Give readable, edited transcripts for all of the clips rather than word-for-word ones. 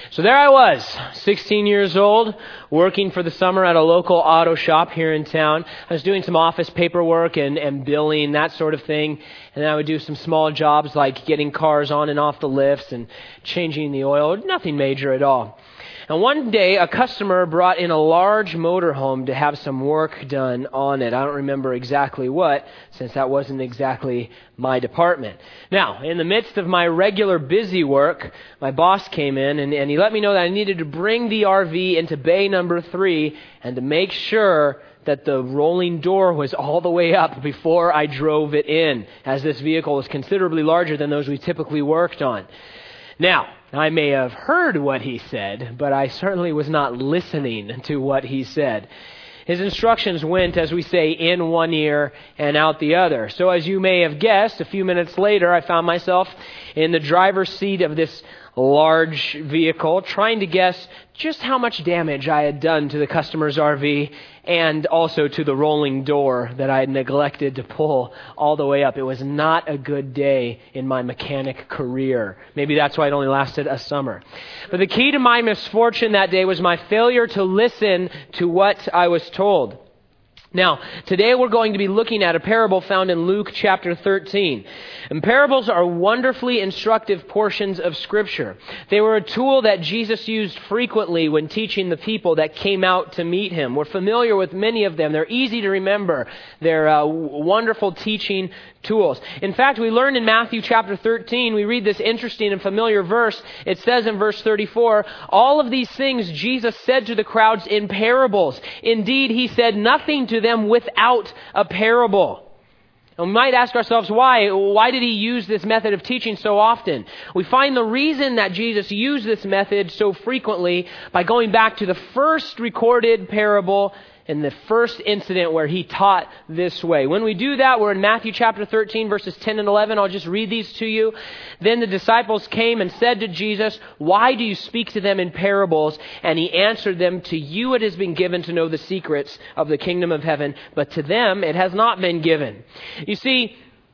So there I was, 16 years old, working for the summer at a local auto shop here in town. I was doing some office paperwork and billing, that sort of thing. And then I would do some small jobs like getting cars on and off the lifts and changing the oil. Nothing major at all. And one day, a customer brought in a large motorhome to have some work done on it. I don't remember exactly what, since that wasn't exactly my department. Now, in the midst of my regular busy work, my boss came in and he let me know that I needed to bring the RV into bay number 3 and to make sure that the rolling door was all the way up before I drove it in, as this vehicle was considerably larger than those we typically worked on. Now, I may have heard what he said, but I certainly was not listening to what he said. His instructions went, as we say, in one ear and out the other. So as you may have guessed, a few minutes later, I found myself in the driver's seat of this large vehicle, trying to guess just how much damage I had done to the customer's RV and also to the rolling door that I had neglected to pull all the way up. It was not a good day in my mechanic career. Maybe that's why it only lasted a summer. But the key to my misfortune that day was my failure to listen to what I was told. Now, today we're going to be looking at a parable found in Luke chapter 13. And parables are wonderfully instructive portions of Scripture. They were a tool that Jesus used frequently when teaching the people that came out to meet him. We're familiar with many of them. They're easy to remember. They're wonderful teaching tools. In fact, we learn in Matthew chapter 13, we read this interesting and familiar verse. It says in verse 34, all of these things Jesus said to the crowds in parables. Indeed, he said nothing to them without a parable. And we might ask ourselves, why? Why did he use this method of teaching so often? We find the reason that Jesus used this method so frequently by going back to the first recorded parable in the first incident where he taught this way. When we do that, we're in Matthew chapter 13, verses 10 and 11. I'll just read these to you. Then the disciples came and said to Jesus, why do you speak to them in parables? And he answered them, to you it has been given to know the secrets of the kingdom of heaven, but to them it has not been given. You see,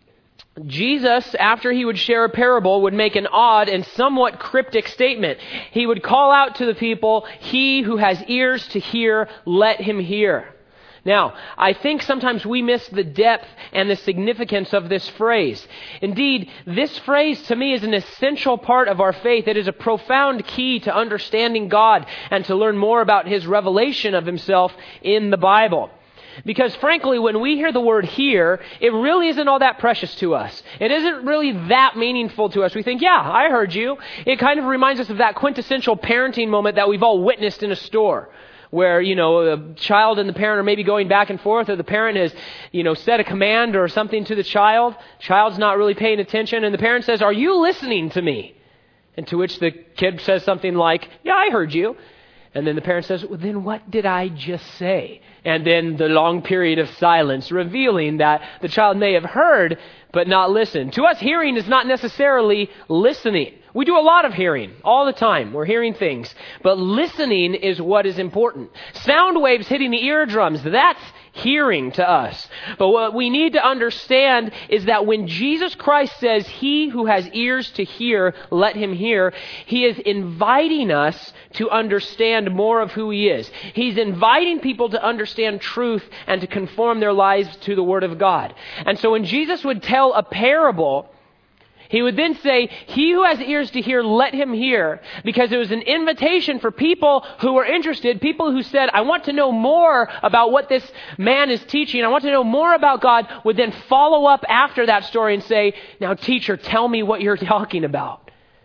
Jesus, after he would share a parable, would make an odd and somewhat cryptic statement. He would call out to the people, he who has ears to hear, let him hear. Now, I think sometimes we miss the depth and the significance of this phrase. Indeed, this phrase to me is an essential part of our faith. It is a profound key to understanding God and to learn more about his revelation of himself in the Bible. Because frankly, when we hear the word hear, it really isn't all that precious to us. It isn't really that meaningful to us. We think, yeah, I heard you. It kind of reminds us of that quintessential parenting moment that we've all witnessed in a store, where, the child and the parent are maybe going back and forth, or the parent has, said a command or something to the child. Child's not really paying attention, and the parent says, are you listening to me? And to which the kid says something like, yeah, I heard you. And then the parent says, well, then what did I just say? And then the long period of silence, revealing that the child may have heard, but not listened. To us, hearing is not necessarily listening. We do a lot of hearing all the time. We're hearing things. But listening is what is important. Sound waves hitting the eardrums, that's hearing to us. But what we need to understand is that when Jesus Christ says, he who has ears to hear, let him hear, he is inviting us to understand more of who he is. He's inviting people to understand truth and to conform their lives to the Word of God. And so when Jesus would tell a parable, he would then say, he who has ears to hear, let him hear. Because it was an invitation for people who were interested, people who said, I want to know more about what this man is teaching. I want to know more about God, would then follow up after that story and say, now teacher, tell me what you're talking about.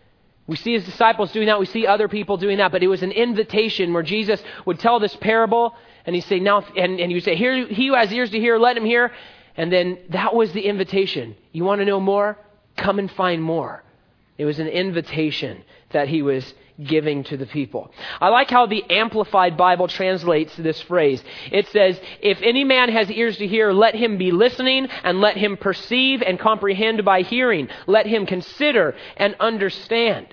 We see his disciples doing that. We see other people doing that. But it was an invitation where Jesus would tell this parable and he'd say, now, and he would say, here, he who has ears to hear, let him hear. And then that was the invitation. You want to know more? Come and find more. It was an invitation that he was giving to the people. I like how the Amplified Bible translates this phrase. It says, if any man has ears to hear, let him be listening, and let him perceive and comprehend by hearing. Let him consider and understand.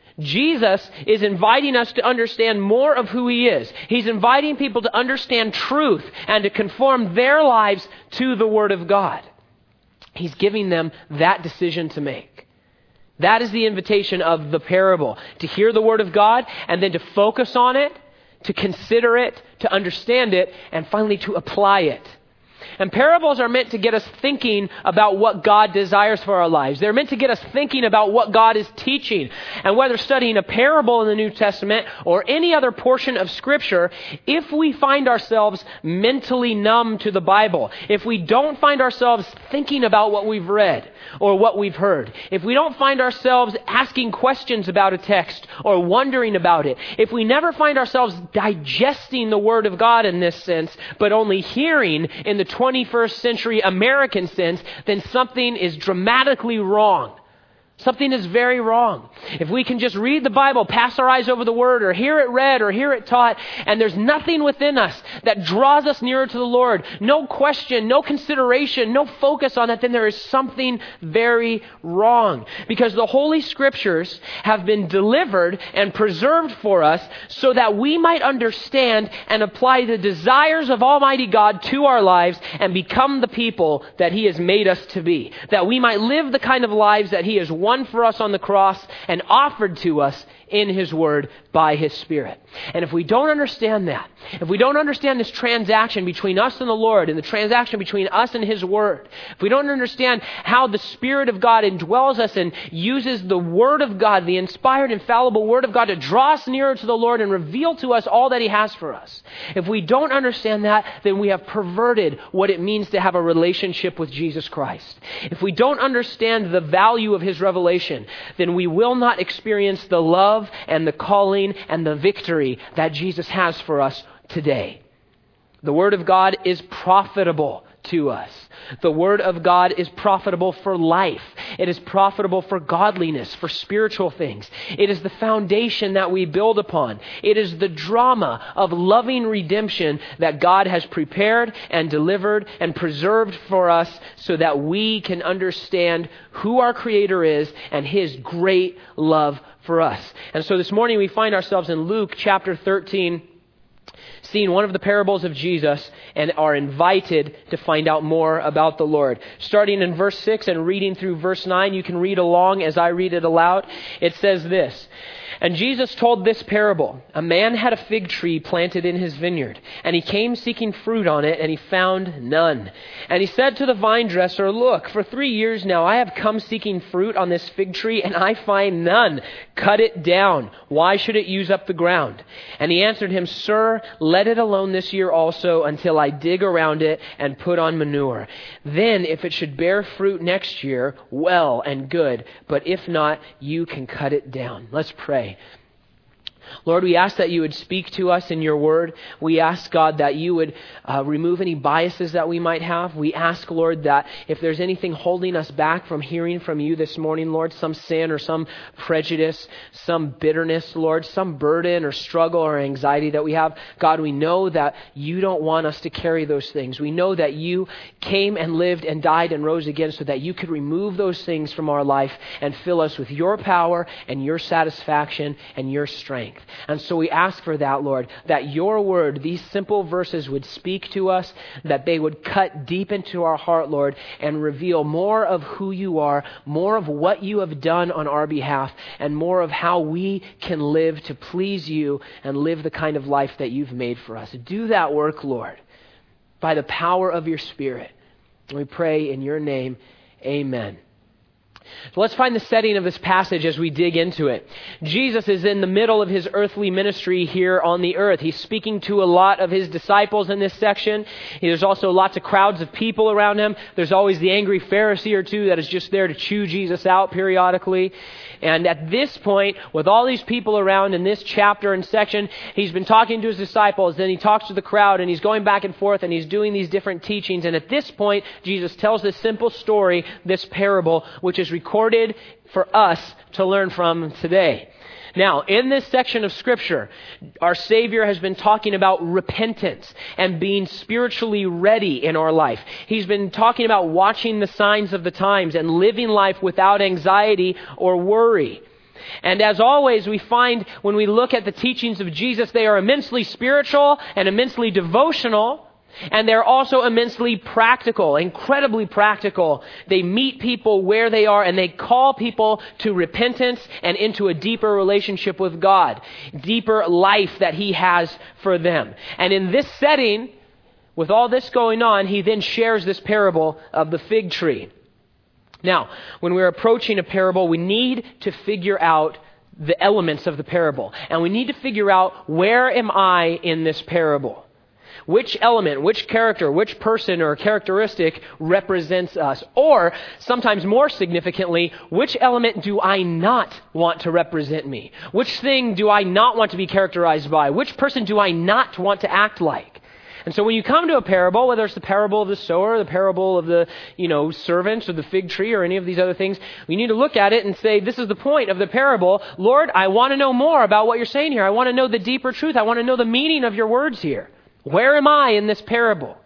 Jesus is inviting us to understand more of who he is. He's inviting people to understand truth and to conform their lives to the Word of God. He's giving them that decision to make. That is the invitation of the parable, to hear the word of God and then to focus on it, to consider it, to understand it, and finally to apply it. And parables are meant to get us thinking about what God desires for our lives. They're meant to get us thinking about what God is teaching. And whether studying a parable in the New Testament or any other portion of Scripture, if we find ourselves mentally numb to the Bible, if we don't find ourselves thinking about what we've read or what we've heard, if we don't find ourselves asking questions about a text or wondering about it, if we never find ourselves digesting the Word of God in this sense, but only hearing in the 21st century American sense, then something is dramatically wrong. Something is very wrong. If we can just read the Bible, pass our eyes over the Word, or hear it read, or hear it taught, and there's nothing within us that draws us nearer to the Lord, no question, no consideration, no focus on that, then there is something very wrong. Because the Holy Scriptures have been delivered and preserved for us so that we might understand and apply the desires of Almighty God to our lives and become the people that He has made us to be. That we might live the kind of lives that He has won for us on the cross and offered to us in His Word by His Spirit. And if we don't understand that, if we don't understand this transaction between us and the Lord and the transaction between us and His Word, if we don't understand how the Spirit of God indwells us and uses the Word of God, the inspired, infallible Word of God, to draw us nearer to the Lord and reveal to us all that He has for us, if we don't understand that, then we have perverted what it means to have a relationship with Jesus Christ. If we don't understand the value of His revelation, then we will not experience the love and the calling and the victory that Jesus has for us today. The Word of God is profitable to us. The Word of God is profitable for life. It is profitable for godliness, for spiritual things. It is the foundation that we build upon. It is the drama of loving redemption that God has prepared and delivered and preserved for us so that we can understand who our Creator is and His great love for us. And so this morning we find ourselves in Luke chapter 13, seeing one of the parables of Jesus, and are invited to find out more about the Lord. Starting in verse 6 and reading through verse 9, you can read along as I read it aloud. It says this: "And Jesus told this parable. A man had a fig tree planted in his vineyard, and he came seeking fruit on it, and he found none. And he said to the vine dresser, 'Look, for 3 years now I have come seeking fruit on this fig tree, and I find none. Cut it down. Why should it use up the ground?' And he answered him, 'Sir, let it alone this year also until I dig around it and put on manure. Then if it should bear fruit next year, well and good. But if not, you can cut it down.'" Let's pray. Lord, we ask that you would speak to us in your word. We ask, God, that you would remove any biases that we might have. We ask, Lord, that if there's anything holding us back from hearing from you this morning, Lord, some sin or some prejudice, some bitterness, Lord, some burden or struggle or anxiety that we have, God, we know that you don't want us to carry those things. We know that you came and lived and died and rose again so that you could remove those things from our life and fill us with your power and your satisfaction and your strength. And so we ask for that, Lord, that your word, these simple verses would speak to us, that they would cut deep into our heart, Lord, and reveal more of who you are, more of what you have done on our behalf, and more of how we can live to please you and live the kind of life that you've made for us. Do that work, Lord, by the power of your Spirit. We pray in your name, amen. So let's find the setting of this passage as we dig into it. Jesus is in the middle of his earthly ministry here on the earth. He's speaking to a lot of his disciples in this section. There's also lots of crowds of people around him. There's always the angry Pharisee or two that is just there to chew Jesus out periodically. And at this point, with all these people around in this chapter and section, he's been talking to his disciples, then he talks to the crowd, and he's going back and forth, and he's doing these different teachings. And at this point, Jesus tells this simple story, this parable, which is recorded for us to learn from today. Now, in this section of Scripture, our Savior has been talking about repentance and being spiritually ready in our life. He's been talking about watching the signs of the times and living life without anxiety or worry. And as always, we find when we look at the teachings of Jesus, they are immensely spiritual and immensely devotional. And they're also immensely practical, incredibly practical. They meet people where they are and they call people to repentance and into a deeper relationship with God, deeper life that He has for them. And in this setting, with all this going on, He then shares this parable of the fig tree. Now, when we're approaching a parable, we need to figure out the elements of the parable. And we need to figure out, where am I in this parable? Which element, which character, which person or characteristic represents us? Or, sometimes more significantly, which element do I not want to represent me? Which thing do I not want to be characterized by? Which person do I not want to act like? And so when you come to a parable, whether it's the parable of the sower, the parable of the, servants or the fig tree or any of these other things, we need to look at it and say, this is the point of the parable. Lord, I want to know more about what you're saying here. I want to know the deeper truth. I want to know the meaning of your words here. Where am I in this parable?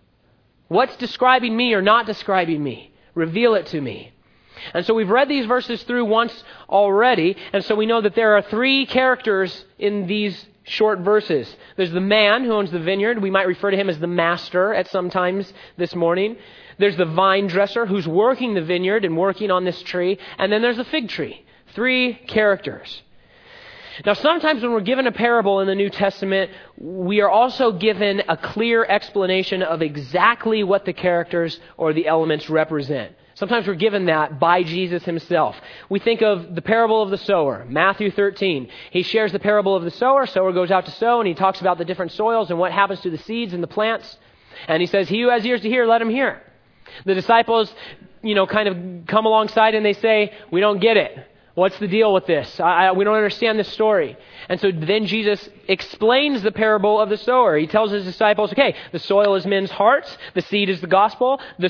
What's describing me or not describing me? Reveal it to me. And so we've read these verses through once already, and so we know that there are three characters in these short verses. There's the man who owns the vineyard. We might refer to him as the master at some times this morning. There's the vine dresser who's working the vineyard and working on this tree. And then there's the fig tree. Three characters. Now, sometimes when we're given a parable in the New Testament, we are also given a clear explanation of exactly what the characters or the elements represent. Sometimes we're given that by Jesus Himself. We think of the parable of the sower, Matthew 13. He shares the parable of the sower. Sower goes out to sow, and he talks about the different soils and what happens to the seeds and the plants. And he says, he who has ears to hear, let him hear. The disciples, kind of come alongside and they say, we don't get it. What's the deal with this? We don't understand this story. And so then Jesus explains the parable of the sower. He tells His disciples, okay, the soil is men's hearts. The seed is the gospel. The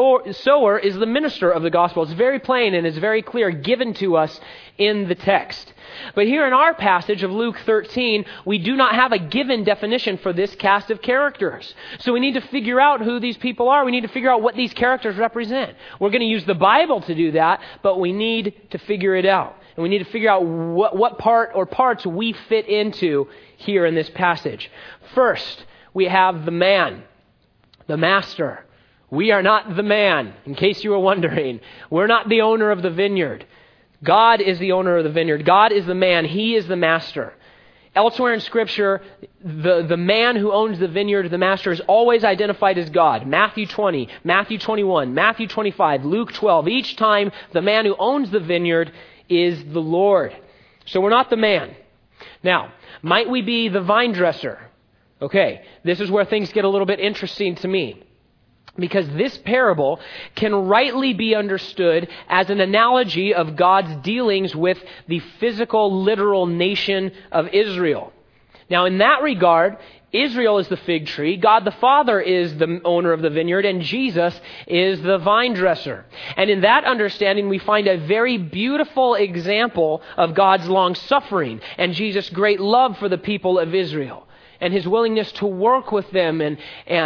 sower is the minister of the gospel. It's very plain and it's very clear, given to us in the text. But here in our passage of Luke 13, we do not have a given definition for this cast of characters. So we need to figure out who these people are. We need to figure out what these characters represent. We're going to use the Bible to do that, but we need to figure it out. And we need to figure out what part or parts we fit into here in this passage. First, we have the man, the master. We are not the man, in case you were wondering. We're not the owner of the vineyard. God is the owner of the vineyard. God is the man. He is the master. Elsewhere in Scripture, the man who owns the vineyard, the master, is always identified as God. Matthew 20, Matthew 21, Matthew 25, Luke 12. Each time, the man who owns the vineyard is the Lord. So we're not the man. Now, might we be the vine dresser? Okay, this is where things get a little bit interesting to me. Because this parable can rightly be understood as an analogy of God's dealings with the physical, literal nation of Israel. Now, in that regard, Israel is the fig tree, God the Father is the owner of the vineyard, and Jesus is the vine dresser. And in that understanding, we find a very beautiful example of God's long suffering and Jesus' great love for the people of Israel. And His willingness to work with them and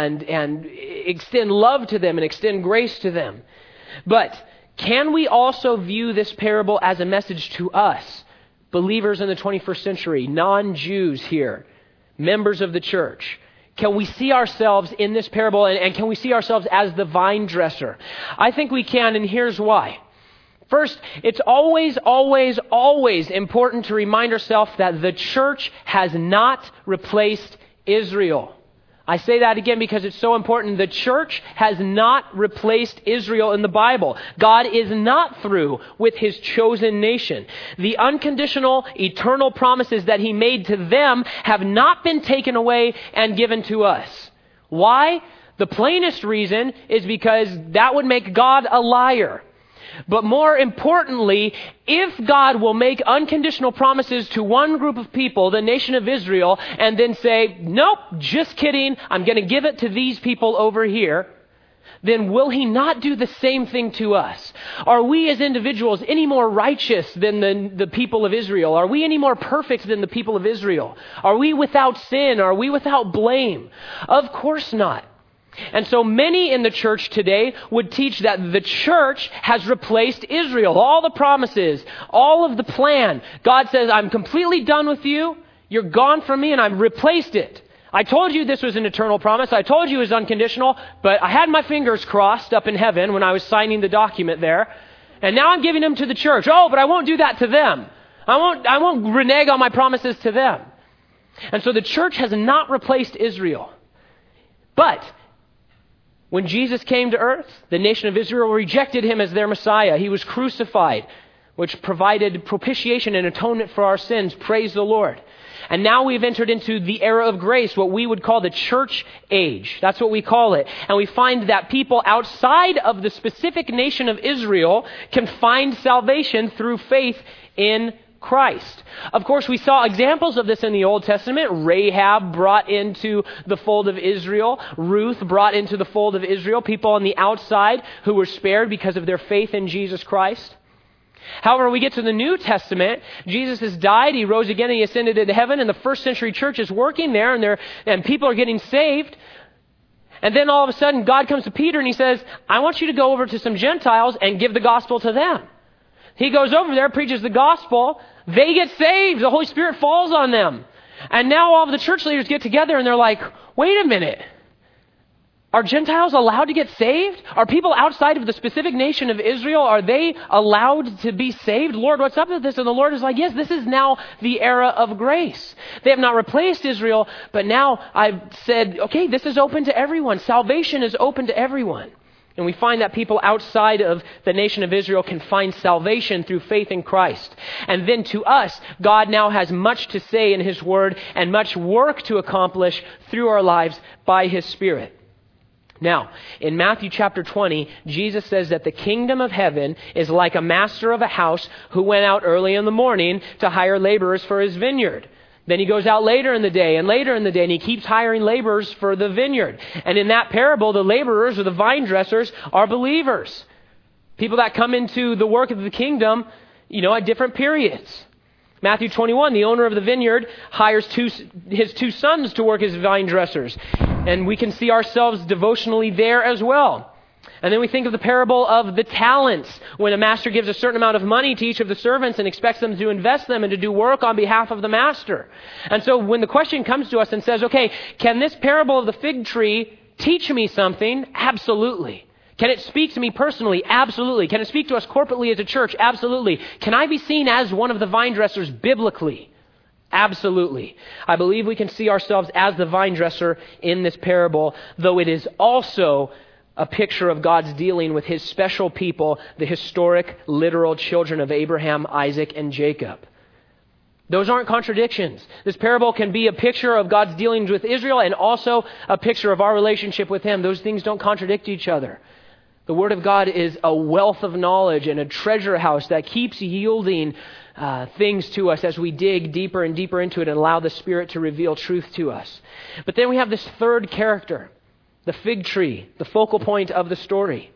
extend love to them and extend grace to them. But can we also view this parable as a message to us, believers in the 21st century, non-Jews here, members of the church? Can we see ourselves in this parable and can we see ourselves as the vine dresser? I think we can, and here's why. First, it's always important to remind ourselves that the church has not replaced Israel. I say that again because it's so important. The church has not replaced Israel in the Bible. God is not through with His chosen nation. The unconditional, eternal promises that He made to them have not been taken away and given to us. Why? The plainest reason is because that would make God a liar. But more importantly, if God will make unconditional promises to one group of people, the nation of Israel, and then say, nope, just kidding, I'm going to give it to these people over here, then will He not do the same thing to us? Are we as individuals any more righteous than the people of Israel? Are we any more perfect than the people of Israel? Are we without sin? Are we without blame? Of course not. And so many in the church today would teach that the church has replaced Israel. All the promises, all of the plan. God says, I'm completely done with you. You're gone from me and I've replaced it. I told you this was an eternal promise. I told you it was unconditional, but I had my fingers crossed up in heaven when I was signing the document there. And now I'm giving them to the church. Oh, but I won't do that to them. I won't renege on my promises to them. And so the church has not replaced Israel. But when Jesus came to earth, the nation of Israel rejected him as their Messiah. He was crucified, which provided propitiation and atonement for our sins. Praise the Lord. And now we've entered into the era of grace, what we would call the church age. That's what we call it. And we find that people outside of the specific nation of Israel can find salvation through faith in Christ. Of course, we saw examples of this in the Old Testament. Rahab brought into the fold of Israel. Ruth brought into the fold of Israel people on the outside who were spared because of their faith in Jesus Christ. However, we get to the New Testament. Jesus has died, he rose again, and he ascended into heaven, and the first century church is working there, and people are getting saved. And then all of a sudden, God comes to Peter and he says, I want you to go over to some Gentiles and give the gospel to them. He goes over there, preaches the gospel, they get saved, the Holy Spirit falls on them. And now all of the church leaders get together and they're like, wait a minute. Are Gentiles allowed to get saved? Are people outside of the specific nation of Israel, are they allowed to be saved? Lord, what's up with this? And the Lord is like, yes, this is now the era of grace. They have not replaced Israel, but now I've said, okay, this is open to everyone. Salvation is open to everyone. And we find that people outside of the nation of Israel can find salvation through faith in Christ. And then to us, God now has much to say in His Word and much work to accomplish through our lives by His Spirit. Now, in Matthew chapter 20, Jesus says that the kingdom of heaven is like a master of a house who went out early in the morning to hire laborers for his vineyard. Then he goes out later in the day, and he keeps hiring laborers for the vineyard. And in that parable, the laborers or the vine dressers are believers. People that come into the work of the kingdom, at different periods. Matthew 21, the owner of the vineyard hires his two sons to work as vine dressers. And we can see ourselves devotionally there as well. And then we think of the parable of the talents, when a master gives a certain amount of money to each of the servants and expects them to invest them and to do work on behalf of the master. And so when the question comes to us and says, okay, can this parable of the fig tree teach me something? Absolutely. Can it speak to me personally? Absolutely. Can it speak to us corporately as a church? Absolutely. Can I be seen as one of the vine dressers biblically? Absolutely. I believe we can see ourselves as the vine dresser in this parable, though it is also a picture of God's dealing with His special people, the historic, literal children of Abraham, Isaac, and Jacob. Those aren't contradictions. This parable can be a picture of God's dealings with Israel and also a picture of our relationship with Him. Those things don't contradict each other. The Word of God is a wealth of knowledge and a treasure house that keeps yielding things to us as we dig deeper and deeper into it and allow the Spirit to reveal truth to us. But then we have this third character, the fig tree, the focal point of the story.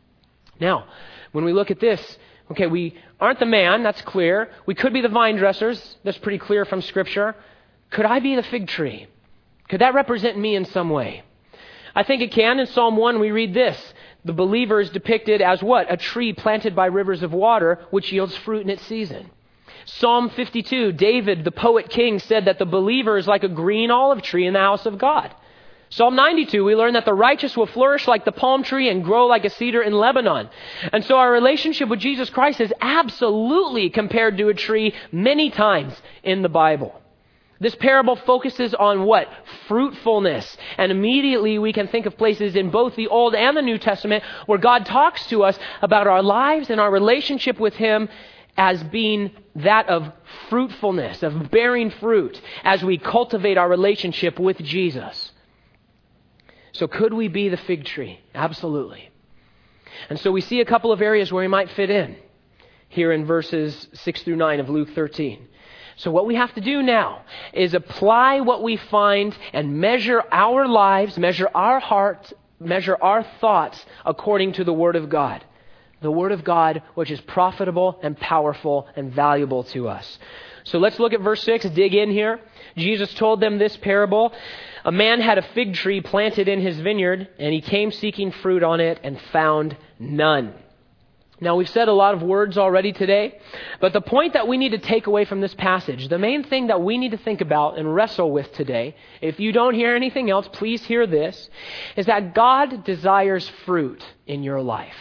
Now, when we look at this, okay, we aren't the man, that's clear. We could be the vine dressers, that's pretty clear from Scripture. Could I be the fig tree? Could that represent me in some way? I think it can. In Psalm 1, we read this. The believer is depicted as what? A tree planted by rivers of water, which yields fruit in its season. Psalm 52, David, the poet king, said that the believer is like a green olive tree in the house of God. Psalm 92, we learn that the righteous will flourish like the palm tree and grow like a cedar in Lebanon. And so our relationship with Jesus Christ is absolutely compared to a tree many times in the Bible. This parable focuses on what? Fruitfulness. And immediately we can think of places in both the Old and the New Testament where God talks to us about our lives and our relationship with Him as being that of fruitfulness, of bearing fruit as we cultivate our relationship with Jesus. So could we be the fig tree? Absolutely. And so we see a couple of areas where we might fit in here in verses 6 through 9 of Luke 13. So what we have to do now is apply what we find and measure our lives, measure our hearts, measure our thoughts according to the Word of God. The Word of God, which is profitable and powerful and valuable to us. So let's look at verse 6, dig in here. Jesus told them this parable. A man had a fig tree planted in his vineyard, and he came seeking fruit on it and found none. Now, we've said a lot of words already today, but the point that we need to take away from this passage, the main thing that we need to think about and wrestle with today, if you don't hear anything else, please hear this, is that God desires fruit in your life.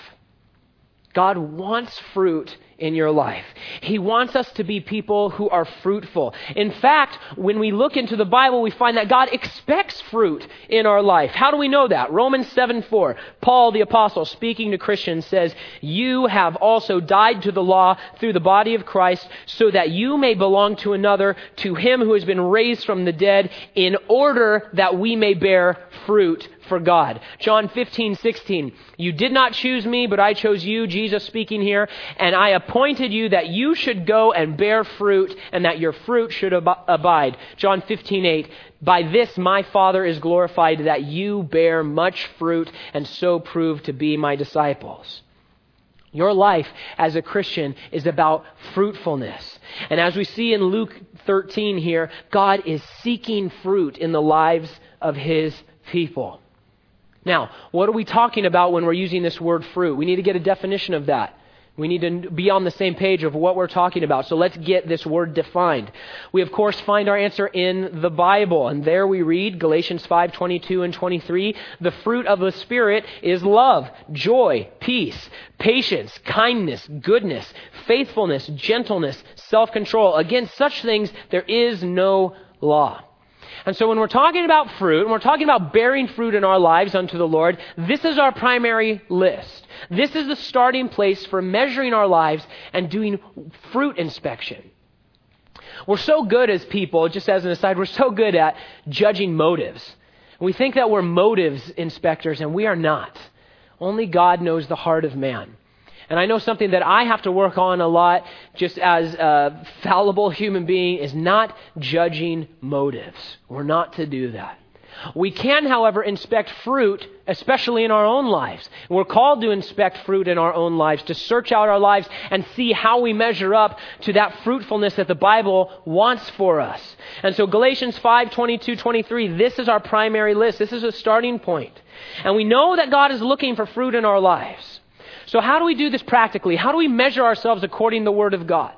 God wants fruit in your life. He wants us to be people who are fruitful. In fact, when we look into the Bible, we find that God expects fruit in our life. How do we know that? Romans 7:4, Paul the apostle speaking to Christians says, "You have also died to the law through the body of Christ, so that you may belong to another, to him who has been raised from the dead, in order that we may bear fruit for God." John 15:16, "You did not choose me, but I chose you," Jesus speaking here, "and I appointed you that you should go and bear fruit, and that your fruit should abide." John 15:8, "By this my Father is glorified, that you bear much fruit, and so prove to be my disciples." Your life as a Christian is about fruitfulness. And as we see in Luke 13 here, God is seeking fruit in the lives of his people. Now, what are we talking about when we're using this word fruit? We need to get a definition of that. We need to be on the same page of what we're talking about. So let's get this word defined. We, of course, find our answer in the Bible. And there we read Galatians 5:22 and 23. "The fruit of the Spirit is love, joy, peace, patience, kindness, goodness, faithfulness, gentleness, self-control. Against such things there is no law." And so when we're talking about fruit, and we're talking about bearing fruit in our lives unto the Lord, this is our primary list. This is the starting place for measuring our lives and doing fruit inspection. We're so good as people, just as an aside, we're so good at judging motives. We think that we're motives inspectors, and we are not. Only God knows the heart of man. And I know something that I have to work on a lot, just as a fallible human being, is not judging motives. We're not to do that. We can, however, inspect fruit, especially in our own lives. We're called to inspect fruit in our own lives, to search out our lives and see how we measure up to that fruitfulness that the Bible wants for us. And so Galatians 5:22, 23, this is our primary list. This is a starting point. And we know that God is looking for fruit in our lives. So how do we do this practically? How do we measure ourselves according to the Word of God?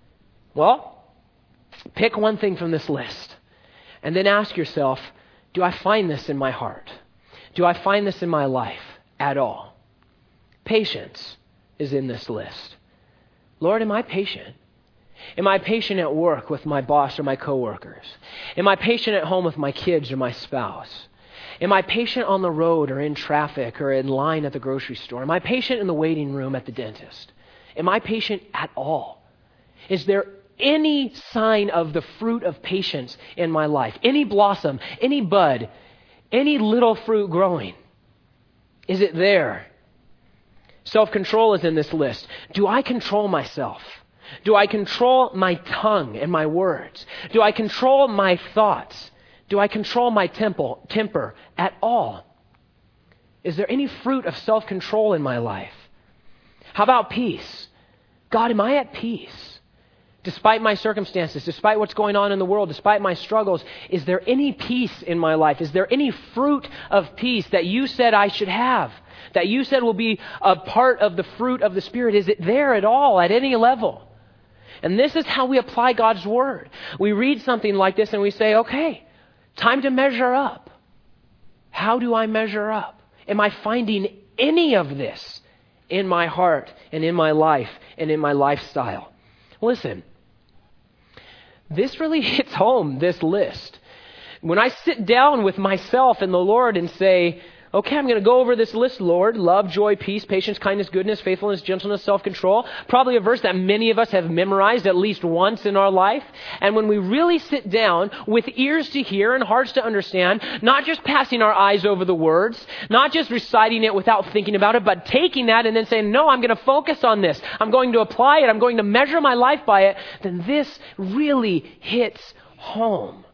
Well, pick one thing from this list and then ask yourself, do I find this in my heart? Do I find this in my life at all? Patience is in this list. Lord, am I patient? Am I patient at work with my boss or my coworkers? Am I patient at home with my kids or my spouse? Am I patient on the road or in traffic or in line at the grocery store? Am I patient in the waiting room at the dentist? Am I patient at all? Is there any sign of the fruit of patience in my life? Any blossom, any bud, any little fruit growing? Is it there? Self-control is in this list. Do I control myself? Do I control my tongue and my words? Do I control my thoughts? Do I control my temper at all? Is there any fruit of self-control in my life? How about peace? God, am I at peace? Despite my circumstances, despite what's going on in the world, despite my struggles, is there any peace in my life? Is there any fruit of peace that you said I should have? That you said will be a part of the fruit of the Spirit? Is it there at all, at any level? And this is how we apply God's Word. We read something like this and we say, okay, time to measure up. How do I measure up? Am I finding any of this in my heart and in my life and in my lifestyle? Listen, this really hits home, this list. When I sit down with myself and the Lord and say, okay, I'm going to go over this list, Lord. Love, joy, peace, patience, kindness, goodness, faithfulness, gentleness, self-control. Probably a verse that many of us have memorized at least once in our life. And when we really sit down with ears to hear and hearts to understand, not just passing our eyes over the words, not just reciting it without thinking about it, but taking that and then saying, no, I'm going to focus on this. I'm going to apply it. I'm going to measure my life by it. Then this really hits home.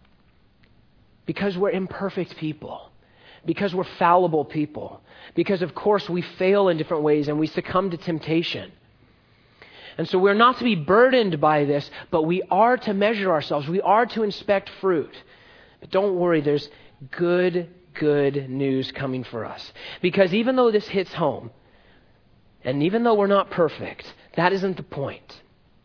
Because we're imperfect people. Because we're fallible people. Because, of course, we fail in different ways and we succumb to temptation. And so we're not to be burdened by this, but we are to measure ourselves. We are to inspect fruit. But don't worry, there's good news coming for us. Because even though this hits home, And even though we're not perfect, that isn't the point.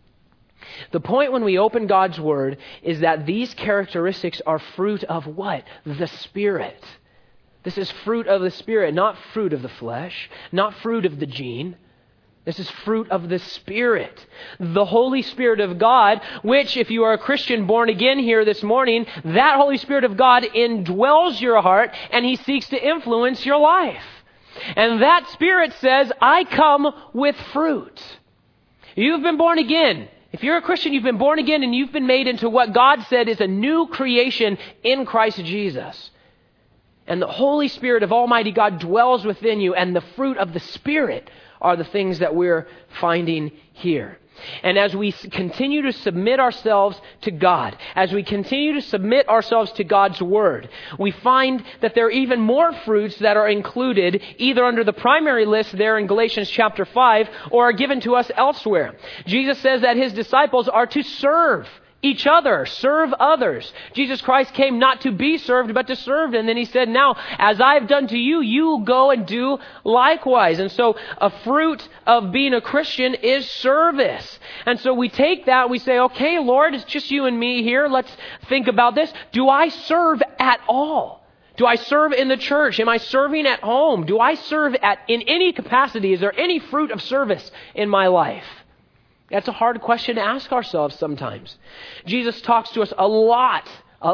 The point when we open God's Word is that these characteristics are fruit of what? The Spirit. This is fruit of the Spirit, not fruit of the flesh, not fruit of the gene. This is fruit of the Spirit. The Holy Spirit of God, which if you are a Christian born again here this morning, that Holy Spirit of God indwells your heart and He seeks to influence your life. And that Spirit says, I come with fruit. You've been born again. If you're a Christian, you've been born again and you've been made into what God said is a new creation in Christ Jesus. And the Holy Spirit of Almighty God dwells within you, and the fruit of the Spirit are the things that we're finding here. And as we continue to submit ourselves to God, as we continue to submit ourselves to God's Word, we find that there are even more fruits that are included either under the primary list there in Galatians chapter 5 or are given to us elsewhere. Jesus says that His disciples are to serve each other, serve others. Jesus Christ came not to be served, but to serve. And then He said, now, as I've done to you, you go and do likewise. And so a fruit of being a Christian is service. And so we take that, we say, okay, Lord, it's just you and me here. Let's think about this. Do I serve at all? Do I serve in the church? Am I serving at home? Do I serve in any capacity? Is there any fruit of service in my life? That's a hard question to ask ourselves sometimes. Jesus talks to us a lot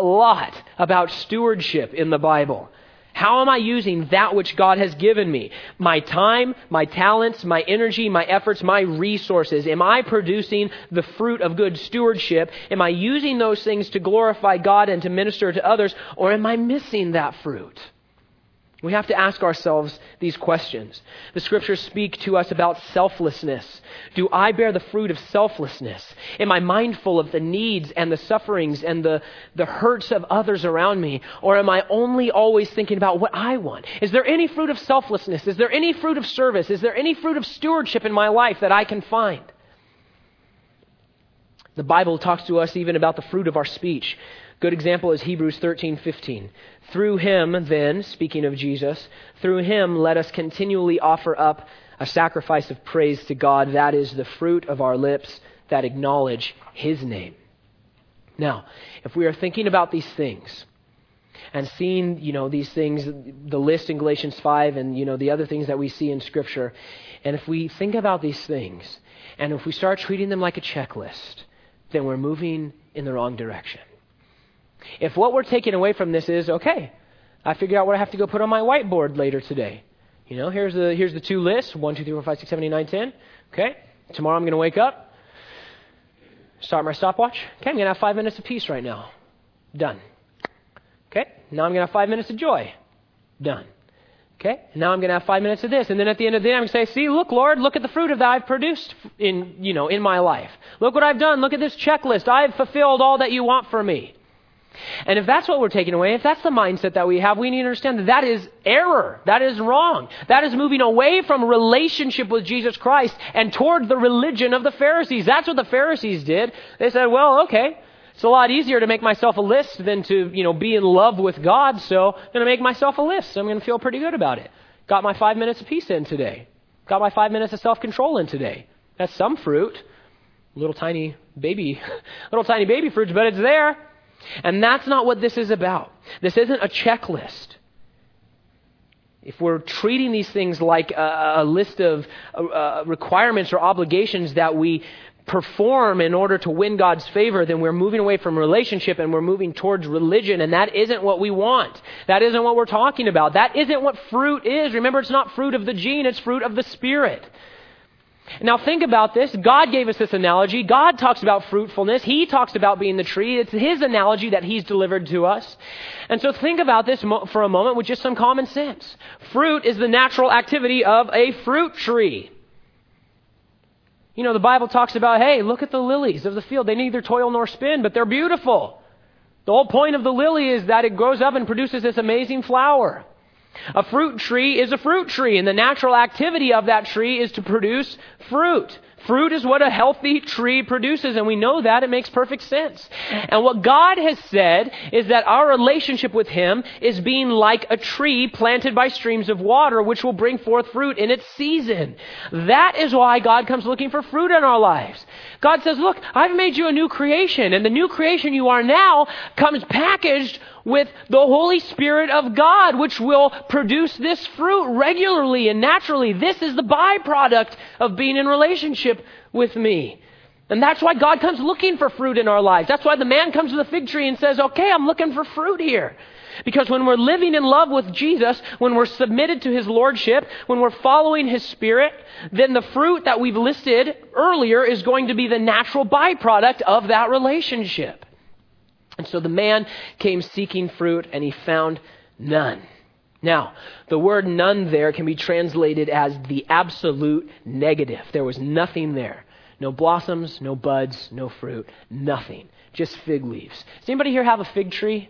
about stewardship in the Bible. How am I using that which God has given me? My time, my talents, my energy, my efforts, my resources. Am I producing the fruit of good stewardship? Am I using those things to glorify God and to minister to others? Or am I missing that fruit? We have to ask ourselves these questions. The Scriptures speak to us about selflessness. Do I bear the fruit of selflessness? Am I mindful of the needs and the sufferings and the hurts of others around me? Or am I only always thinking about what I want? Is there any fruit of selflessness? Is there any fruit of service? Is there any fruit of stewardship in my life that I can find? The Bible talks to us even about the fruit of our speech. Good example is Hebrews 13:15. Through Him, then, speaking of Jesus, through Him let us continually offer up a sacrifice of praise to God. That is the fruit of our lips that acknowledge His name. Now, if we are thinking about these things and seeing, these things, the list in Galatians 5 and, the other things that we see in Scripture, and if we think about these things and if we start treating them like a checklist, then we're moving in the wrong direction. If what we're taking away from this is, okay, I figured out what I have to go put on my whiteboard later today. Here's the 2 lists, 1, 2, 3, 4, 5, 6, 7, 8, 9, 10. Okay, tomorrow I'm going to wake up, start my stopwatch. Okay, I'm going to have 5 minutes of peace right now. Done. Okay, now I'm going to have 5 minutes of joy. Done. Okay, now I'm going to have 5 minutes of this. And then at the end of the day, I'm going to say, see, look, Lord, look at the fruit of that I've produced in my life. Look what I've done. Look at this checklist. I've fulfilled all that you want for me. And if that's what we're taking away, if that's the mindset that we have, we need to understand that that is error. That is wrong. That is moving away from relationship with Jesus Christ and toward the religion of the Pharisees. That's what the Pharisees did. They said, well, okay, it's a lot easier to make myself a list than to, be in love with God. So I'm going to make myself a list. So I'm going to feel pretty good about it. Got my 5 minutes of peace in today. Got my 5 minutes of self-control in today. That's some fruit. Little tiny baby fruits, but it's there. And that's not what this is about. This isn't a checklist. If we're treating these things like a list of requirements or obligations that we perform in order to win God's favor, then we're moving away from relationship and we're moving towards religion, and that isn't what we want. That isn't what we're talking about. That isn't what fruit is. Remember, it's not fruit of the gene, it's fruit of the Spirit. Now think about this. God gave us this analogy. God talks about fruitfulness. He talks about being the tree. It's His analogy that He's delivered to us. And so think about this for a moment with just some common sense. Fruit is the natural activity of a fruit tree. The Bible talks about, hey, look at the lilies of the field. They neither toil nor spin, but they're beautiful. The whole point of the lily is that it grows up and produces this amazing flower. A fruit tree is a fruit tree, and the natural activity of that tree is to produce fruit. Fruit is what a healthy tree produces, and we know that. It makes perfect sense. And what God has said is that our relationship with Him is being like a tree planted by streams of water, which will bring forth fruit in its season. That is why God comes looking for fruit in our lives. God says, look, I've made you a new creation, and the new creation you are now comes packaged with the Holy Spirit of God, which will produce this fruit regularly and naturally. This is the byproduct of being in relationship with me. And that's why God comes looking for fruit in our lives. That's why the man comes to the fig tree and says, okay, I'm looking for fruit here. Because when we're living in love with Jesus, when we're submitted to His Lordship, when we're following His Spirit, then the fruit that we've listed earlier is going to be the natural byproduct of that relationship. And so the man came seeking fruit, and he found none. Now, the word none there can be translated as the absolute negative. There was nothing there. No blossoms, no buds, no fruit, nothing. Just fig leaves. Does anybody here have a fig tree?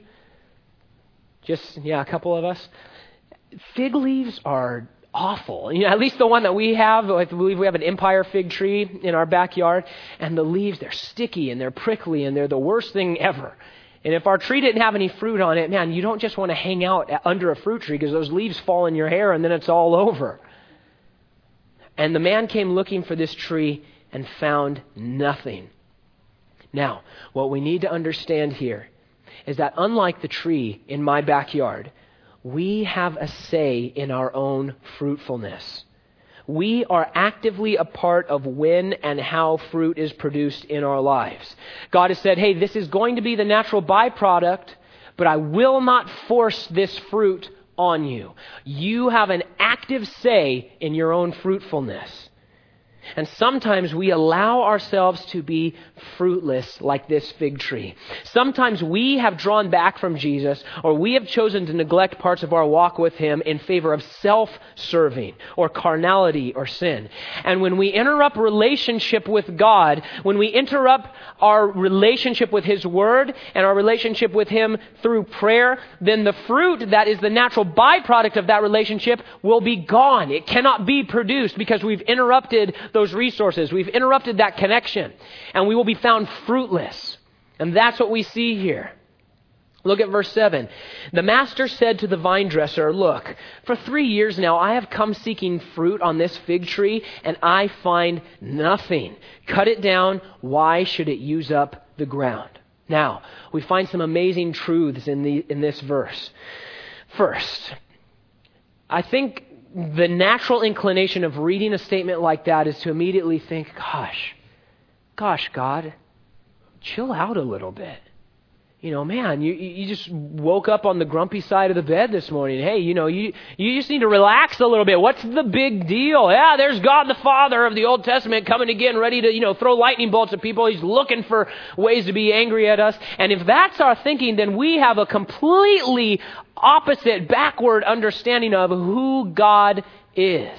A couple of us. Fig leaves are awful. At least the one that we have, I believe we have an Empire fig tree in our backyard, and the leaves, they're sticky and they're prickly and they're the worst thing ever. And if our tree didn't have any fruit on it, man, you don't just want to hang out under a fruit tree because those leaves fall in your hair and then it's all over. And the man came looking for this tree and found nothing. Now, what we need to understand here is that unlike the tree in my backyard, we have a say in our own fruitfulness. We are actively a part of when and how fruit is produced in our lives. God has said, hey, this is going to be the natural byproduct, but I will not force this fruit on you. You have an active say in your own fruitfulness. And sometimes we allow ourselves to be fruitless like this fig tree. Sometimes we have drawn back from Jesus, or we have chosen to neglect parts of our walk with Him in favor of self-serving or carnality or sin. And when we interrupt relationship with God, when we interrupt our relationship with His Word and our relationship with Him through prayer, then the fruit that is the natural byproduct of that relationship will be gone. It cannot be produced because we've interrupted those resources. We've interrupted that connection, and we will be found fruitless. And that's what we see here. Look at verse 7. The master said to the vine dresser, look, for 3 years now I have come seeking fruit on this fig tree, and I find nothing. Cut it down. Why should it use up the ground? Now, we find some amazing truths in this verse. First, I think the natural inclination of reading a statement like that is to immediately think, gosh, God, chill out a little bit. Man, you just woke up on the grumpy side of the bed this morning. Hey, you just need to relax a little bit. What's the big deal? Yeah, there's God the Father of the Old Testament coming again, ready to, throw lightning bolts at people. He's looking for ways to be angry at us. And if that's our thinking, then we have a completely opposite, backward understanding of who God is.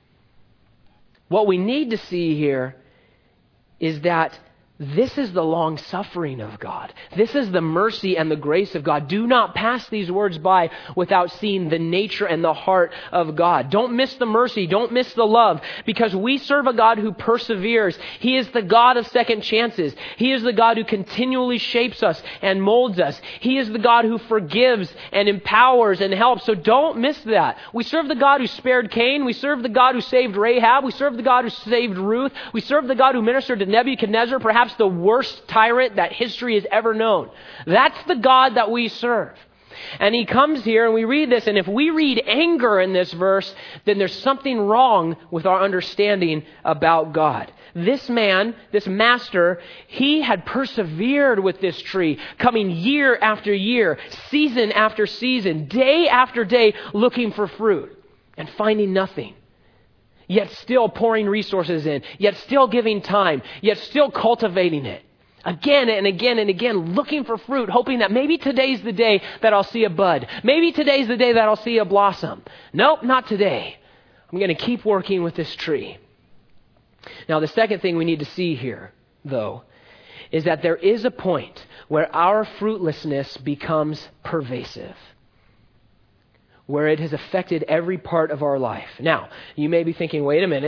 What we need to see here is that this is the long suffering of God. This is the mercy and the grace of God. Do not pass these words by without seeing the nature and the heart of God. Don't miss the mercy. Don't miss the love, because we serve a God who perseveres. He is the God of second chances. He is the God who continually shapes us and molds us. He is the God who forgives and empowers and helps. So don't miss that. We serve the God who spared Cain. We serve the God who saved Rahab. We serve the God who saved Ruth. We serve the God who ministered to Nebuchadnezzar, perhaps the worst tyrant that history has ever known. That's the God that we serve. And He comes here and we read this, and if we read anger in this verse, then there's something wrong with our understanding about God. This man, this master, he had persevered with this tree, coming year after year, season after season, day after day, looking for fruit and finding nothing. Yet still pouring resources in, yet still giving time, yet still cultivating it. Again and again and again, looking for fruit, hoping that maybe today's the day that I'll see a bud. Maybe today's the day that I'll see a blossom. Nope, not today. I'm going to keep working with this tree. Now, the second thing we need to see here, though, is that there is a point where our fruitlessness becomes pervasive, where it has affected every part of our life. Now, you may be thinking, wait a minute,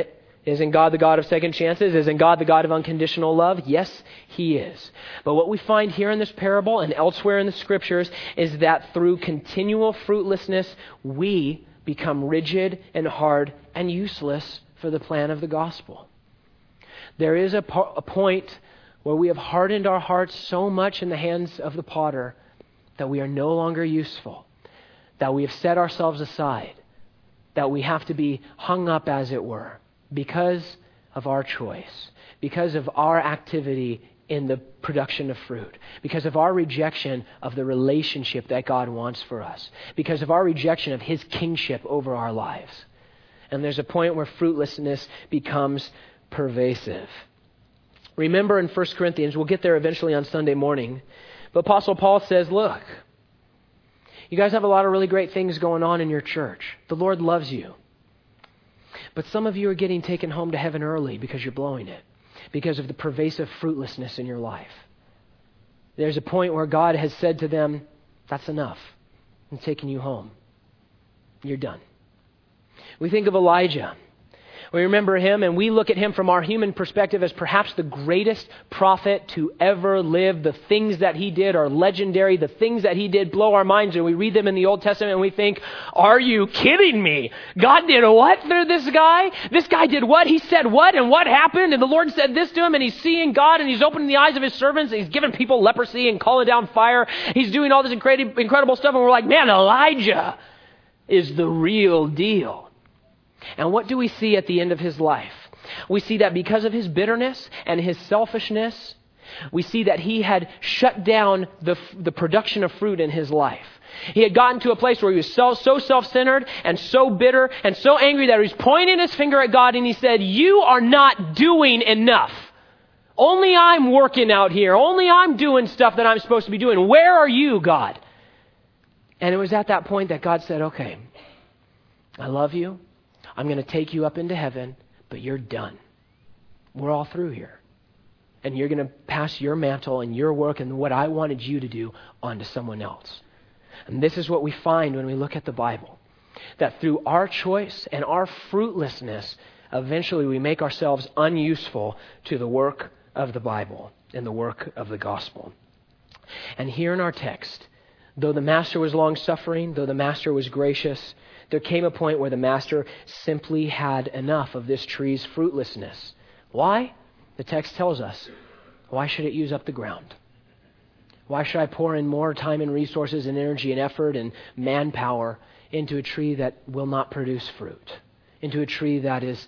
Isn't God the God of second chances? Isn't God the God of unconditional love? Yes, He is. But what we find here in this parable and elsewhere in the Scriptures is that through continual fruitlessness, we become rigid and hard and useless for the plan of the gospel. There is a point where we have hardened our hearts so much in the hands of the potter that we are no longer useful, that we have set ourselves aside, that we have to be hung up, as it were, because of our choice, because of our activity in the production of fruit, because of our rejection of the relationship that God wants for us, because of our rejection of His kingship over our lives. And there's a point where fruitlessness becomes pervasive. Remember in 1 Corinthians, we'll get there eventually on Sunday morning, but Apostle Paul says, look, you guys have a lot of really great things going on in your church. The Lord loves you. But some of you are getting taken home to heaven early because you're blowing it, because of the pervasive fruitlessness in your life. There's a point where God has said to them, that's enough. I'm taking you home. You're done. We think of Elijah. We remember him and we look at him from our human perspective as perhaps the greatest prophet to ever live. The things that he did are legendary. The things that he did blow our minds, and we read them in the Old Testament and we think, are you kidding me? God did what through this guy? This guy did what? He said what? And what happened? And the Lord said this to him, and he's seeing God, and he's opening the eyes of his servants, and he's giving people leprosy and calling down fire. He's doing all this incredible stuff, and we're like, man, Elijah is the real deal. And what do we see at the end of his life? We see that because of his bitterness and his selfishness, we see that he had shut down the production of fruit in his life. He had gotten to a place where he was so self-centered and so bitter and so angry that he was pointing his finger at God, and he said, you are not doing enough. Only I'm working out here. Only I'm doing stuff that I'm supposed to be doing. Where are you, God? And it was at that point that God said, okay, I love you. I'm going to take you up into heaven, but you're done. We're all through here. And you're going to pass your mantle and your work and what I wanted you to do on to someone else. And this is what we find when we look at the Bible. That through our choice and our fruitlessness, eventually we make ourselves unuseful to the work of the Bible and the work of the gospel. And here in our text, though the master was long-suffering, though the master was gracious, there came a point where the master simply had enough of this tree's fruitlessness. Why? The text tells us. Why should it use up the ground? Why should I pour in more time and resources and energy and effort and manpower into a tree that will not produce fruit? Into a tree that is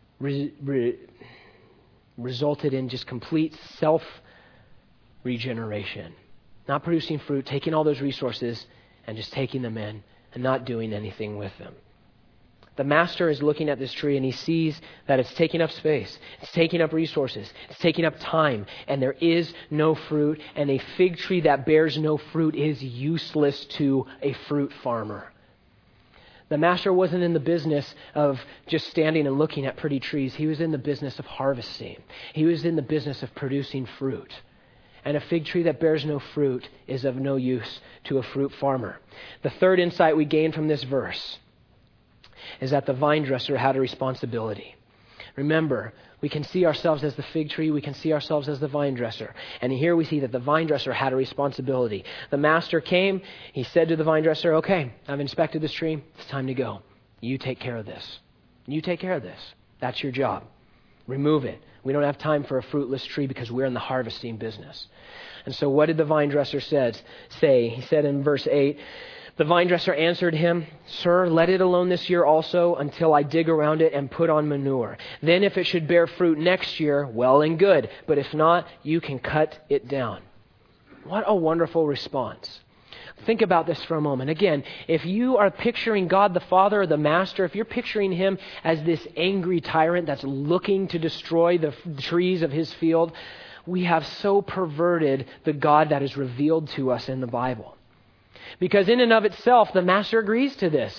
resulted in just complete self-regeneration. Not producing fruit, taking all those resources and just taking them in and not doing anything with them. The master is looking at this tree and he sees that it's taking up space, it's taking up resources, it's taking up time, and there is no fruit, and a fig tree that bears no fruit is useless to a fruit farmer. The master wasn't in the business of just standing and looking at pretty trees. He was in the business of harvesting. He was in the business of producing fruit. And a fig tree that bears no fruit is of no use to a fruit farmer. The third insight we gain from this verse is that the vine dresser had a responsibility. Remember, we can see ourselves as the fig tree, we can see ourselves as the vine dresser. And here we see that the vine dresser had a responsibility. The master came, he said to the vine dresser, okay, I've inspected this tree, it's time to go. You take care of this. You take care of this. That's your job. Remove it. We don't have time for a fruitless tree because we're in the harvesting business. And so what did the vine dresser say? He said in verse 8, the vine dresser answered him, Sir, let it alone this year also until I dig around it and put on manure. Then if it should bear fruit next year, well and good. But if not, you can cut it down. What a wonderful response. Think about this for a moment. Again, if you are picturing God the Father or the Master, if you're picturing him as this angry tyrant that's looking to destroy the trees of his field, we have so perverted the God that is revealed to us in the Bible. Because in and of itself, the Master agrees to this.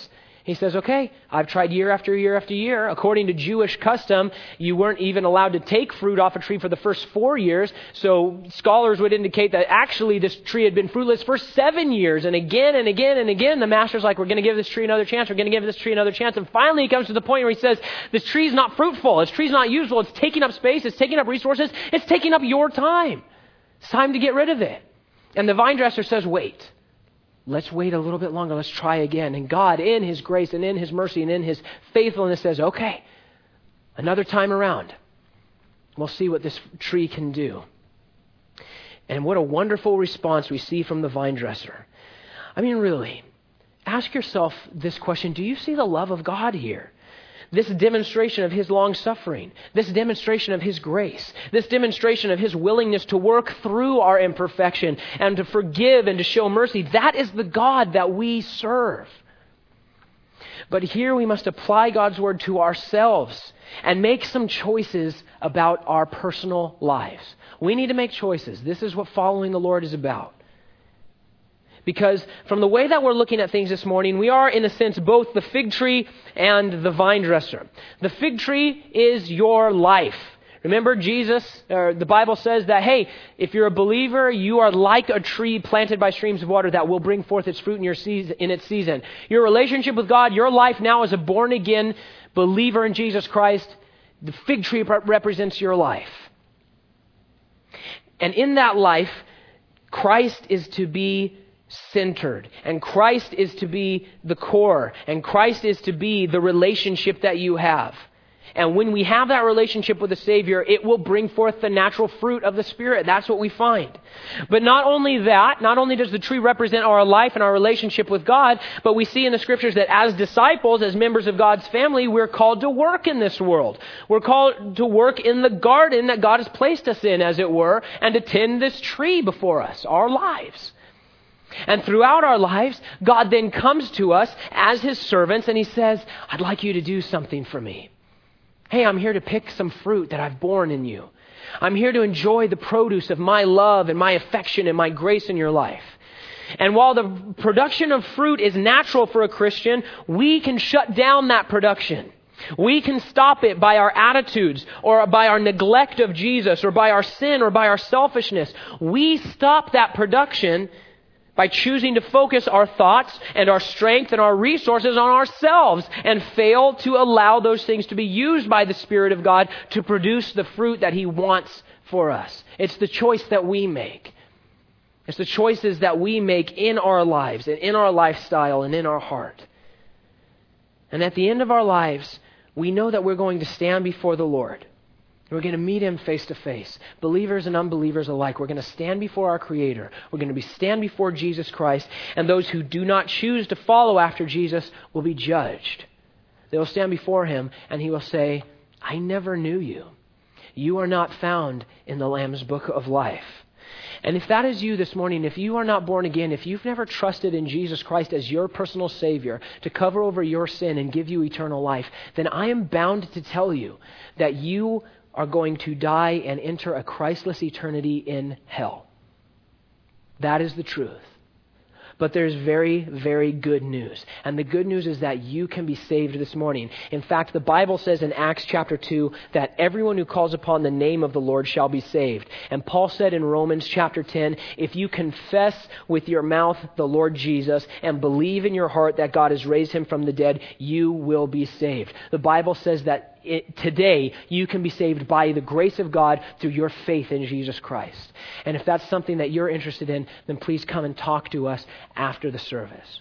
He says, okay, I've tried year after year after year. According to Jewish custom, you weren't even allowed to take fruit off a tree for the first 4 years. So scholars would indicate that actually this tree had been fruitless for 7 years. And again and again and again, the master's like, we're going to give this tree another chance. We're going to give this tree another chance. And finally he comes to the point where he says, this tree is not fruitful. This tree is not useful. It's taking up space. It's taking up resources. It's taking up your time. It's time to get rid of it. And the vine dresser says, wait. Let's wait a little bit longer. Let's try again. And God, in His grace and in His mercy and in His faithfulness, says, okay, another time around. We'll see what this tree can do. And what a wonderful response we see from the vine dresser. I mean, really, ask yourself this question. Do you see the love of God here? This demonstration of His long suffering, this demonstration of His grace, this demonstration of His willingness to work through our imperfection and to forgive and to show mercy, that is the God that we serve. But here we must apply God's word to ourselves and make some choices about our personal lives. We need to make choices. This is what following the Lord is about. Because from the way that we're looking at things this morning, we are, in a sense, both the fig tree and the vine dresser. The fig tree is your life. Remember, the Bible says that, hey, if you're a believer, you are like a tree planted by streams of water that will bring forth its fruit in its season. Your relationship with God, your life now as a born-again believer in Jesus Christ, the fig tree represents your life. And in that life, Christ is to be centered, and Christ is to be the core, and Christ is to be the relationship that you have. And when we have that relationship with the Savior, it will bring forth the natural fruit of the Spirit. That's what we find. But not only that, not only does the tree represent our life and our relationship with God, but we see in the Scriptures that as disciples, as members of God's family, we're called to work in this world. We're called to work in the garden that God has placed us in, as it were, and to tend this tree before us, our lives. And throughout our lives, God then comes to us as His servants and He says, I'd like you to do something for me. Hey, I'm here to pick some fruit that I've borne in you. I'm here to enjoy the produce of my love and my affection and my grace in your life. And while the production of fruit is natural for a Christian, we can shut down that production. We can stop it by our attitudes or by our neglect of Jesus or by our sin or by our selfishness. We stop that production by choosing to focus our thoughts and our strength and our resources on ourselves and fail to allow those things to be used by the Spirit of God to produce the fruit that He wants for us. It's the choice that we make. It's the choices that we make in our lives and in our lifestyle and in our heart. And at the end of our lives, we know that we're going to stand before the Lord. We're going to meet Him face to face. Believers and unbelievers alike. We're going to stand before our Creator. We're going to stand before Jesus Christ. And those who do not choose to follow after Jesus will be judged. They will stand before Him and He will say, I never knew you. You are not found in the Lamb's Book of Life. And if that is you this morning, if you are not born again, if you've never trusted in Jesus Christ as your personal Savior to cover over your sin and give you eternal life, then I am bound to tell you that you are going to die and enter a Christless eternity in hell. That is the truth. But there's very, very good news. And the good news is that you can be saved this morning. In fact, the Bible says in Acts chapter 2 that everyone who calls upon the name of the Lord shall be saved. And Paul said in Romans chapter 10, if you confess with your mouth the Lord Jesus and believe in your heart that God has raised Him from the dead, you will be saved. The Bible says that today you can be saved by the grace of God through your faith in Jesus Christ. And if that's something that you're interested in, then please come and talk to us after the service.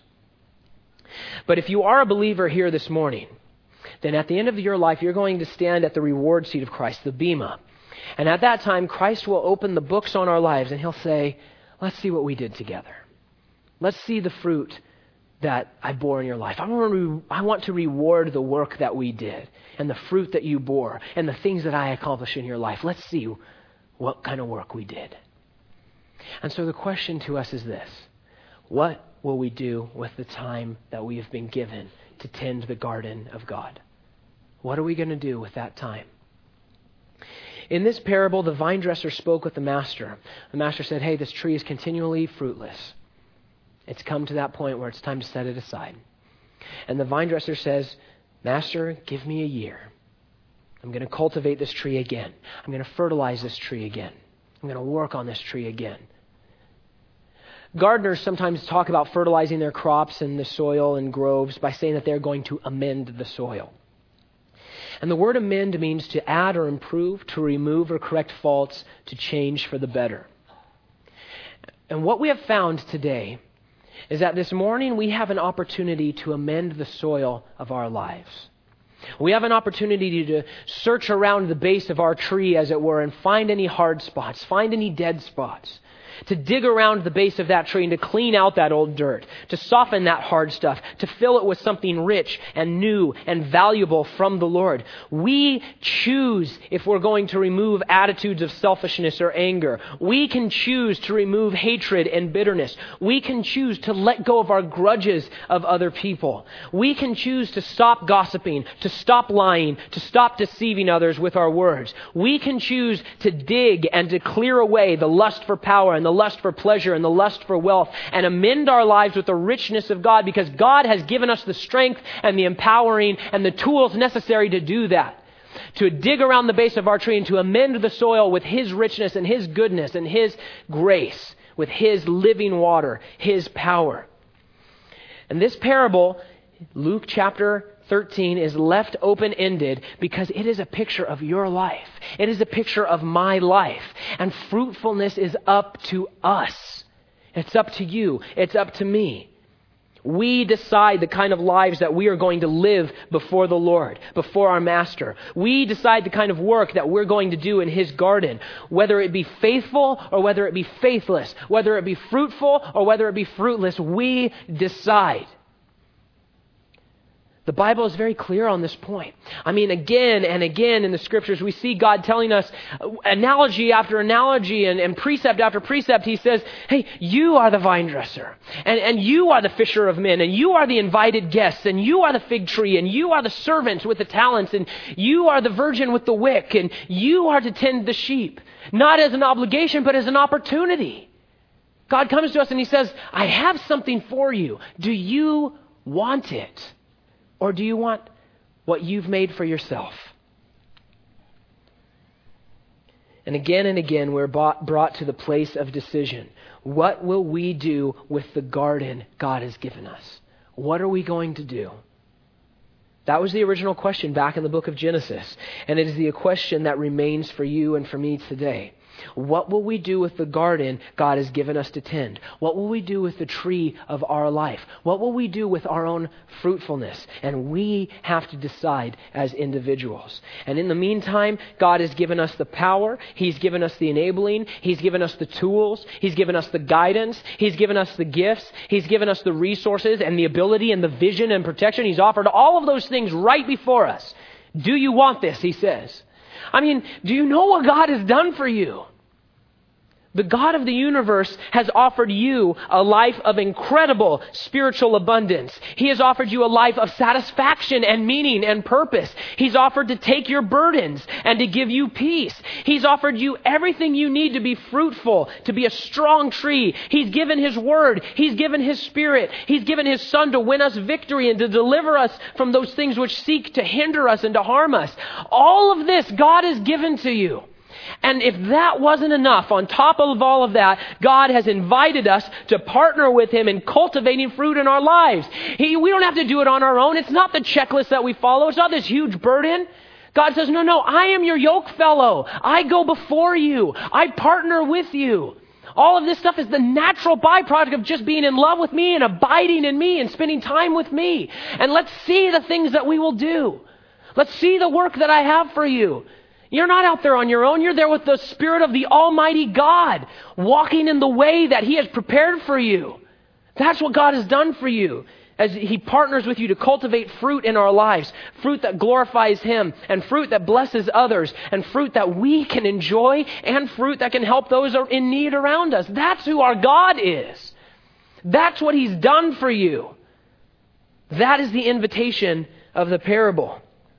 But if you are a believer here this morning, then at the end of your life, you're going to stand at the reward seat of Christ, the Bema. And at that time, Christ will open the books on our lives and He'll say, let's see what we did together. Let's see the fruit that I bore in your life. I want to reward the work that we did and the fruit that you bore and the things that I accomplished in your life. Let's see what kind of work we did. And so the question to us is this: what will we do with the time that we have been given to tend the garden of God? What are we going to do with that time? In this parable, the vine dresser spoke with the master. The master said, hey, this tree is continually fruitless. It's come to that point where it's time to set it aside. And the vine dresser says, Master, give me a year. I'm going to cultivate this tree again. I'm going to fertilize this tree again. I'm going to work on this tree again. Gardeners sometimes talk about fertilizing their crops and the soil and groves by saying that they're going to amend the soil. And the word amend means to add or improve, to remove or correct faults, to change for the better. And what we have found today is that this morning we have an opportunity to amend the soil of our lives. We have an opportunity to search around the base of our tree, as it were, and find any hard spots, find any dead spots. To dig around the base of that tree and to clean out that old dirt, to soften that hard stuff, to fill it with something rich and new and valuable from the Lord. We choose if we're going to remove attitudes of selfishness or anger. We can choose to remove hatred and bitterness. We can choose to let go of our grudges of other people. We can choose to stop gossiping, to stop lying, to stop deceiving others with our words. We can choose to dig and to clear away the lust for power and the lust for pleasure and the lust for wealth, and amend our lives with the richness of God, because God has given us the strength and the empowering and the tools necessary to do that. To dig around the base of our tree and to amend the soil with His richness and His goodness and His grace, with His living water, His power. And this parable, Luke chapter 13, is left open-ended because it is a picture of your life. It is a picture of my life. And fruitfulness is up to us. It's up to you. It's up to me. We decide the kind of lives that we are going to live before the Lord, before our Master. We decide the kind of work that we're going to do in His garden, whether it be faithful or whether it be faithless, whether it be fruitful or whether it be fruitless. We decide. The Bible is very clear on this point. I mean, again and again in the Scriptures, we see God telling us analogy after analogy and precept after precept. He says, hey, you are the vine dresser, and you are the fisher of men, and you are the invited guests, and you are the fig tree, and you are the servant with the talents, and you are the virgin with the wick, and you are to tend the sheep, not as an obligation, but as an opportunity. God comes to us and He says, I have something for you. Do you want it? Or do you want what you've made for yourself? And again, we're brought to the place of decision. What will we do with the garden God has given us? What are we going to do? That was the original question back in the book of Genesis. And it is the question that remains for you and for me today. What will we do with the garden God has given us to tend? What will we do with the tree of our life? What will we do with our own fruitfulness? And we have to decide as individuals. And in the meantime, God has given us the power. He's given us the enabling. He's given us the tools. He's given us the guidance. He's given us the gifts. He's given us the resources and the ability and the vision and protection. He's offered all of those things right before us. Do you want this? He says. I mean, do you know what God has done for you? The God of the universe has offered you a life of incredible spiritual abundance. He has offered you a life of satisfaction and meaning and purpose. He's offered to take your burdens and to give you peace. He's offered you everything you need to be fruitful, to be a strong tree. He's given His word. He's given His Spirit. He's given His Son to win us victory and to deliver us from those things which seek to hinder us and to harm us. All of this God has given to you. And if that wasn't enough, on top of all of that, God has invited us to partner with Him in cultivating fruit in our lives. We don't have to do it on our own. It's not the checklist that we follow. It's not this huge burden. God says, no, I am your yoke fellow. I go before you. I partner with you. All of this stuff is the natural byproduct of just being in love with me and abiding in me and spending time with me. And let's see the things that we will do. Let's see the work that I have for you. You're not out there on your own. You're there with the Spirit of the Almighty God, walking in the way that He has prepared for you. That's what God has done for you, as He partners with you to cultivate fruit in our lives, fruit that glorifies Him, and fruit that blesses others, and fruit that we can enjoy, and fruit that can help those in need around us. That's who our God is. That's what He's done for you. That is the invitation of the parable.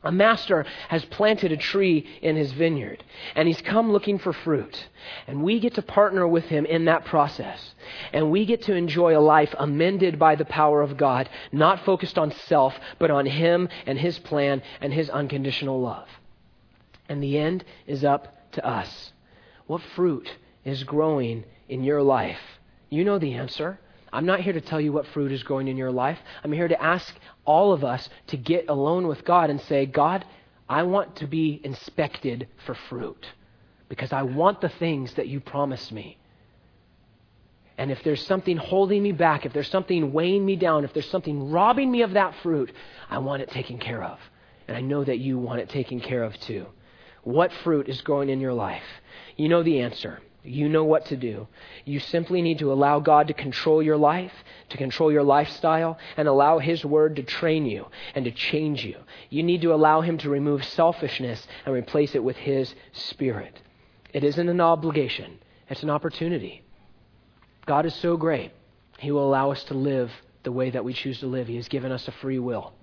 A master has planted a tree in his vineyard, and he's come looking for fruit. And we get to partner with him in that process. And we get to enjoy a life amended by the power of God, not focused on self, but on him and his plan and his unconditional love. And the end is up to us. What fruit is growing in your life? You know the answer. I'm not here to tell you what fruit is growing in your life. I'm here to ask all of us to get alone with God and say, God, I want to be inspected for fruit because I want the things that you promised me. And if there's something holding me back, if there's something weighing me down, if there's something robbing me of that fruit, I want it taken care of. And I know that you want it taken care of too. What fruit is growing in your life? You know the answer. You know what to do. You simply need to allow God to control your life, to control your lifestyle, and allow his word to train you and to change you. You need to allow him to remove selfishness and replace it with his spirit. It isn't an obligation. It's an opportunity. God is so great. He will allow us to live the way that we choose to live. He has given us a free will.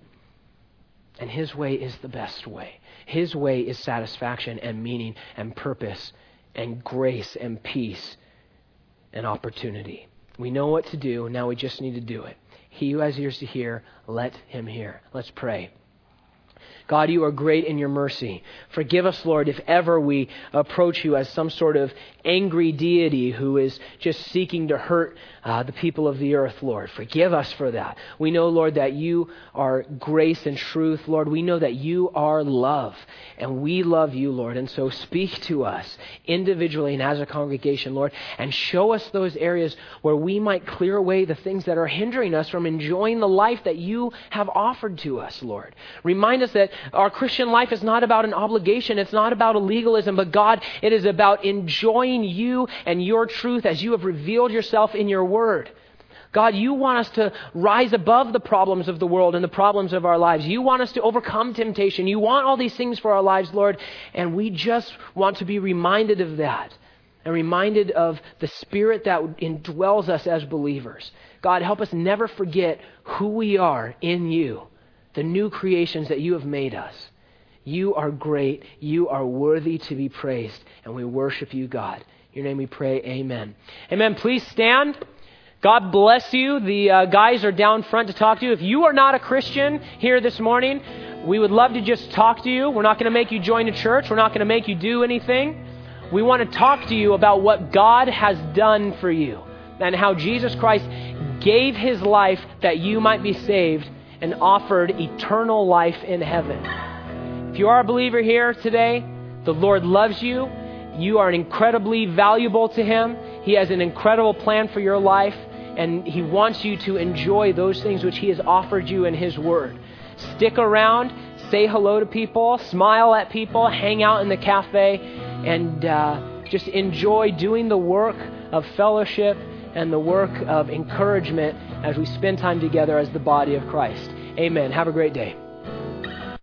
And his way is the best way. His way is satisfaction and meaning and purpose and grace and peace and opportunity. We know what to do. Now we just need to do it. He who has ears to hear, let him hear. Let's pray. God, you are great in your mercy. Forgive us, Lord, if ever we approach you as some sort of angry deity who is just seeking to hurt the people of the earth, Lord. Forgive us for that. We know, Lord, that you are grace and truth, Lord. We know that you are love, and we love you, Lord. And so speak to us individually and as a congregation, Lord, and show us those areas where we might clear away the things that are hindering us from enjoying the life that you have offered to us, Lord. Remind us that our Christian life is not about an obligation. It's not about a legalism, but God, it is about enjoying you and your truth as you have revealed yourself in your word. God, you want us to rise above the problems of the world and the problems of our lives. You want us to overcome temptation. You want all these things for our lives, Lord, and we just want to be reminded of that and reminded of the Spirit that indwells us as believers. God, help us never forget who we are in you, the new creations that you have made us. You are great. You are worthy to be praised, and we worship you, God. In your name we pray, amen. Amen. Please stand. God bless you. The guys are down front to talk to you. If you are not a Christian here this morning, we would love to just talk to you. We're not going to make you join a church. We're not going to make you do anything. We want to talk to you about what God has done for you and how Jesus Christ gave his life that you might be saved and offered eternal life in heaven. If you are a believer here today, the Lord loves you. You are incredibly valuable to him. He has an incredible plan for your life, and he wants you to enjoy those things which he has offered you in his word. Stick around, say hello to people, smile at people, hang out in the cafe, and just enjoy doing the work of fellowship and the work of encouragement as we spend time together as the body of Christ. Amen. Have a great day.